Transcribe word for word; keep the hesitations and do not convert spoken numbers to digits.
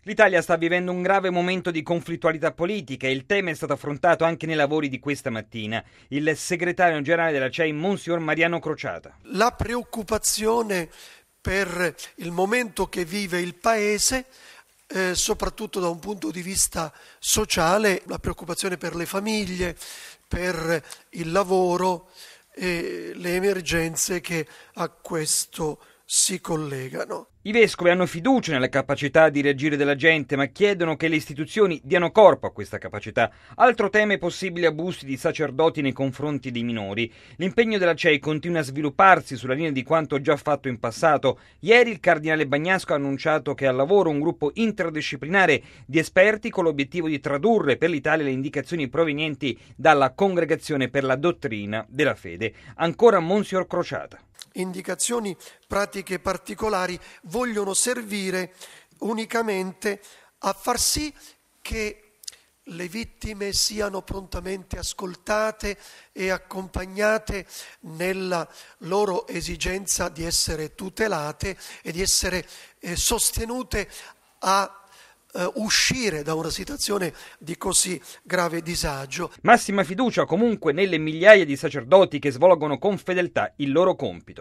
L'Italia sta vivendo un grave momento di conflittualità politica e il tema è stato affrontato anche nei lavori di questa mattina. Il segretario generale della C E I, Monsignor Mariano Crociata. La preoccupazione per il momento che vive il Paese, eh, soprattutto da un punto di vista sociale, la preoccupazione per le famiglie, per il lavoro e le emergenze che a questo si collegano. I vescovi hanno fiducia nella capacità di reagire della gente, ma chiedono che le istituzioni diano corpo a questa capacità. Altro tema è possibili abusi di sacerdoti nei confronti dei minori. L'impegno della C E I continua a svilupparsi sulla linea di quanto già fatto in passato. Ieri il cardinale Bagnasco ha annunciato che è al lavoro un gruppo interdisciplinare di esperti con l'obiettivo di tradurre per l'Italia le indicazioni provenienti dalla Congregazione per la Dottrina della Fede. Ancora Monsignor Crociata. Indicazioni pratiche particolari vogliono servire unicamente a far sì che le vittime siano prontamente ascoltate e accompagnate nella loro esigenza di essere tutelate e di essere eh, sostenute a Uh, uscire da una situazione di così grave disagio. Massima fiducia comunque nelle migliaia di sacerdoti che svolgono con fedeltà il loro compito.